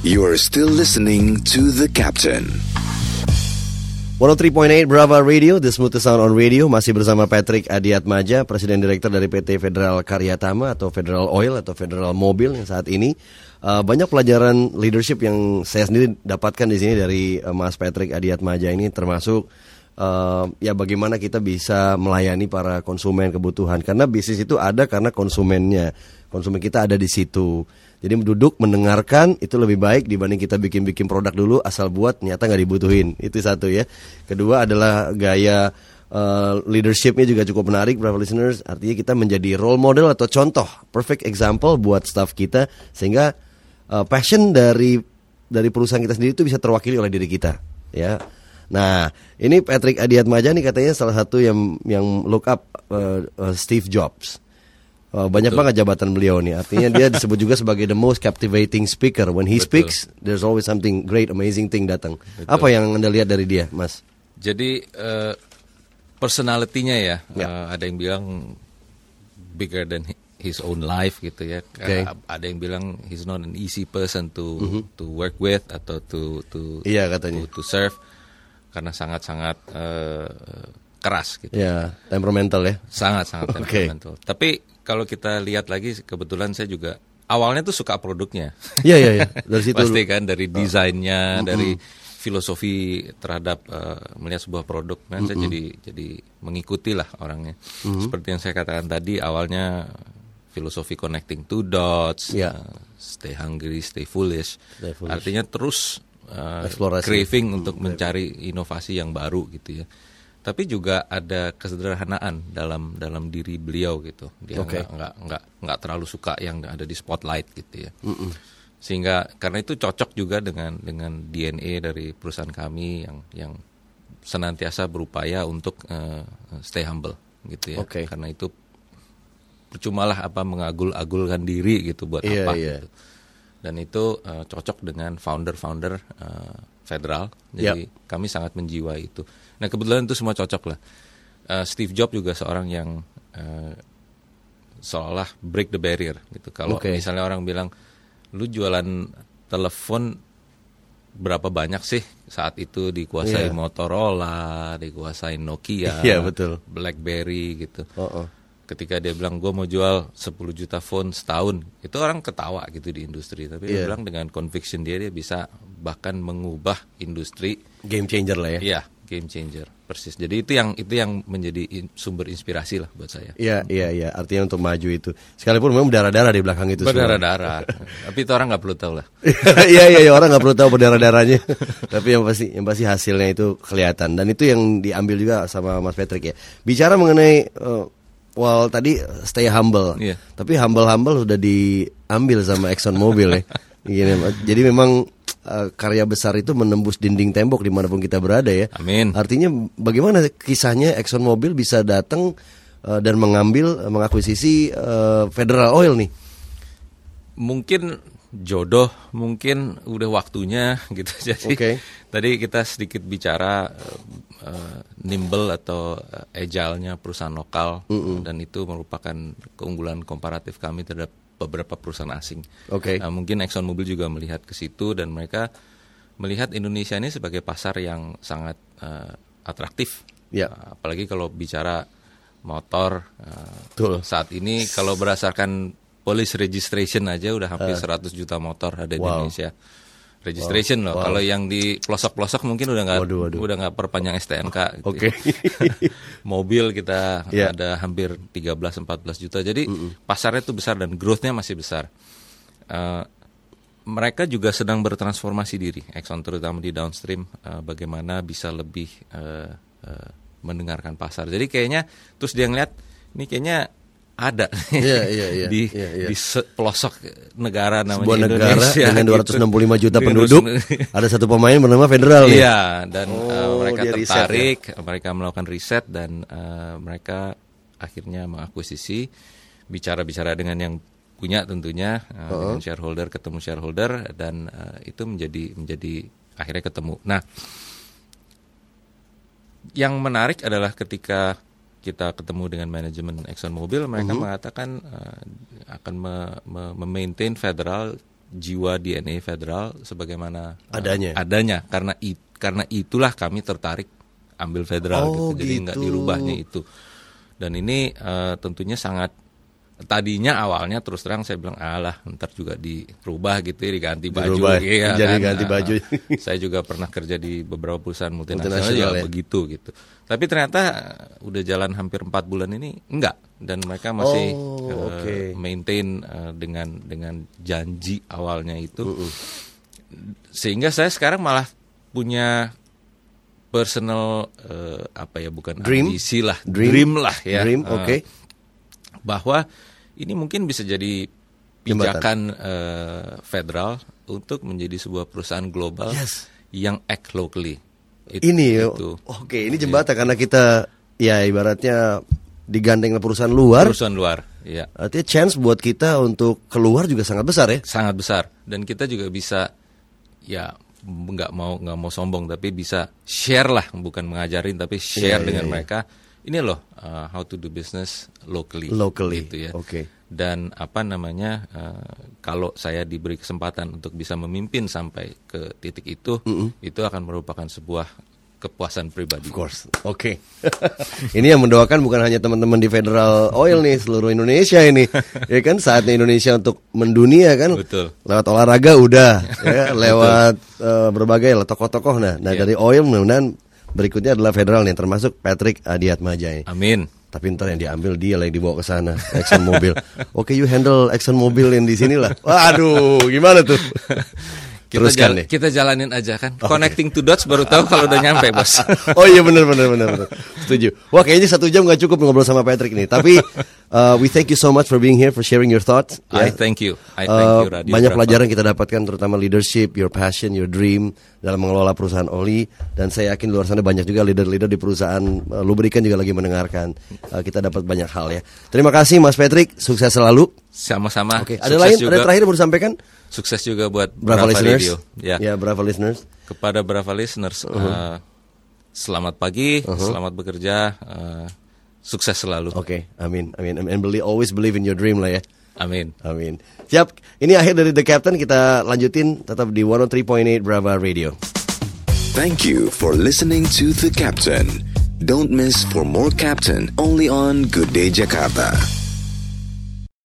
You are still listening to The Captain. 103.8 Brava Radio, The Smoothest Sound on Radio. Masih bersama Patrick Adiatmadja, Presiden Direktur dari PT Federal Karyatama atau Federal Oil atau Federal Mobil yang saat ini. Banyak pelajaran leadership yang saya sendiri dapatkan di sini dari Mas Patrick Adiatmadja ini, termasuk ya bagaimana kita bisa melayani para konsumen kebutuhan. Karena bisnis itu ada karena konsumennya. Konsumen kita ada di situ. Jadi duduk mendengarkan itu lebih baik dibanding kita bikin produk dulu asal buat ternyata nggak dibutuhin. Itu satu ya. Kedua adalah gaya leadershipnya juga cukup menarik, brave listeners. Artinya kita menjadi role model atau contoh, perfect example buat staff kita sehingga passion dari perusahaan kita sendiri itu bisa terwakili oleh diri kita. Ya. Nah, ini Patrick Adiatmadja nih katanya salah satu yang look up Steve Jobs. Banyak banget jabatan beliau nih. Artinya dia disebut juga sebagai the most captivating speaker. When he speaks, there's always something great, amazing thing datang. Apa yang Anda lihat dari dia, Mas? Jadi personality-nya ya, ada yang bilang bigger than his own life gitu ya. Okay. Ada yang bilang he's not an easy person to work with atau to katanya to serve karena sangat-sangat keras gitu. Ya, temperamental ya. Sangat-sangat temperamental. Tapi kalau kita lihat lagi, kebetulan saya juga awalnya tuh suka produknya. Iya. Dari situ. Pasti kan, dari desainnya, dari filosofi terhadap melihat sebuah produk. Kan saya jadi mengikuti lah orangnya. Seperti yang saya katakan tadi, awalnya filosofi connecting two dots, stay hungry, stay foolish. Artinya terus craving untuk mencari inovasi yang baru gitu ya. Tapi juga ada kesederhanaan dalam diri beliau gitu. Dia nggak terlalu suka yang ada di spotlight gitu ya. Sehingga karena itu cocok juga dengan DNA dari perusahaan kami yang senantiasa berupaya untuk stay humble gitu ya. Karena itu percumalah mengagul-agulkan diri gitu buat gitu. Dan itu cocok dengan founder Federal. Jadi kami sangat menjiwai itu. Nah kebetulan itu semua cocok lah. Steve Jobs juga seorang yang seolah break the barrier gitu. Kalau misalnya orang bilang, lu jualan telepon berapa banyak sih saat itu, dikuasai Motorola, dikuasai Nokia, betul. BlackBerry gitu. Ketika dia bilang gue mau jual 10 juta phone setahun, itu orang ketawa gitu di industri. Tapi dia bilang dengan conviction dia bisa bahkan mengubah industri. Game changer lah ya. Iya, game changer persis. Jadi itu yang menjadi sumber inspirasi lah buat saya. Iya. Artinya untuk maju itu. Sekalipun memang berdarah-darah di belakang itu. Berdarah-darah. Tapi itu orang nggak perlu tahu lah. Iya, orang nggak perlu tahu berdarah-darahnya. Tapi yang pasti hasilnya itu kelihatan. Dan itu yang diambil juga sama Mas Patrick ya. Bicara mengenai tadi stay humble, tapi humble sudah diambil sama Exxon Mobil ya. Jadi memang karya besar itu menembus dinding tembok dimanapun kita berada ya. Amin. Artinya bagaimana kisahnya Exxon Mobil bisa datang dan mengakuisisi Federal Oil nih? Mungkin jodoh, mungkin udah waktunya gitu. Jadi tadi kita sedikit bicara nimble atau agile-nya perusahaan lokal, dan itu merupakan keunggulan komparatif kami terhadap beberapa perusahaan asing. Mungkin Exxon Mobil juga melihat ke situ dan mereka melihat Indonesia ini sebagai pasar yang sangat atraktif. Apalagi kalau bicara motor saat ini, kalau berdasarkan police registration aja udah hampir 100 juta motor ada di Indonesia. Registration loh. Kalau yang di pelosok-pelosok mungkin udah nggak perpanjang STNK. Gitu. Mobil kita ada hampir 13-14 juta. Jadi pasarnya itu besar dan growth-nya masih besar. Mereka juga sedang bertransformasi diri. Exxon terutama di downstream, bagaimana bisa lebih mendengarkan pasar. Jadi kayaknya terus dia ngeliat ini kayaknya ada di pelosok negara namanya sebuah Indonesia negara dengan 265 juta penduduk ada satu pemain bernama Federal nih. Dan mereka tertarik, mereka melakukan riset dan mereka akhirnya mengakuisisi, bicara dengan yang punya tentunya, dengan shareholder, ketemu shareholder dan itu menjadi akhirnya ketemu. Nah, yang menarik adalah ketika kita ketemu dengan manajemen Exxon Mobil, mereka mengatakan akan memaintain Federal jiwa DNA Federal sebagaimana adanya. Karena itulah kami tertarik ambil Federal gitu. Jadi nggak dirubahnya itu. Dan ini tentunya sangat, tadinya awalnya terus terang saya bilang alah ntar juga dirubah gitu ya, diganti baju ya, jadi kan? ganti baju. Saya juga pernah kerja di beberapa perusahaan multinasional ya begitu gitu. Tapi ternyata udah jalan hampir 4 bulan ini enggak, dan mereka masih maintain dengan janji awalnya itu. Sehingga saya sekarang malah punya personal bukan ambisi lah, dream lah ya. Bahwa ini mungkin bisa jadi pijakan Federal untuk menjadi sebuah perusahaan global yang act locally. Ini jembatan karena kita ya ibaratnya digandeng perusahaan luar. Ya. Artinya chance buat kita untuk keluar juga sangat besar ya. Sangat besar, dan kita juga bisa ya nggak mau sombong, tapi bisa share lah, bukan mengajarin tapi share dengan mereka. Ini loh how to do business locally gitu ya. Dan kalau saya diberi kesempatan untuk bisa memimpin sampai ke titik itu akan merupakan sebuah kepuasan pribadi. Of course. Ini yang mendoakan bukan hanya teman-teman di Federal Oil nih, seluruh Indonesia ini. Ya kan, saatnya Indonesia untuk mendunia kan. Betul. Lewat olahraga udah ya, lewat berbagai tokoh-tokoh dari Oil mudah-mudahan berikutnya adalah Federal nih, termasuk Patrick Adiatmadja ini. Amin. Tapi ntar yang diambil dia lah, yang dibawa ke sana, Exxon Mobil. You handle Exxon Mobil yang di sini lah. Waduh, gimana tuh? Kita jalanin aja kan. Connecting to dots baru tahu kalau udah nyampe, Bos. Oh iya benar. Setuju. Wah, kayaknya 1 jam gak cukup ngobrol sama Patrick nih. Tapi we thank you so much for being here, for sharing your thoughts. I thank you. Radio banyak pelajaran kita dapatkan, terutama leadership, your passion, your dream dalam mengelola perusahaan oli. Dan saya yakin luar sana banyak juga leader-leader di perusahaan lubrikan juga lagi mendengarkan. Kita dapat banyak hal ya. Terima kasih Mas Patrick, sukses selalu. Sama-sama. Ada lain? Ada terakhir baru sampaikan? Sukses juga buat Brava listeners. Radio. Ya, Brava listeners. Kepada Brava listeners, selamat pagi, selamat bekerja, sukses selalu. Amin. And always believe in your dream lah ya. Amin. Siap. Ini akhir dari The Captain. Kita lanjutin tetap di 103.8 Brava Radio. Thank you for listening to The Captain. Don't miss for more Captain only on Good Day Jakarta.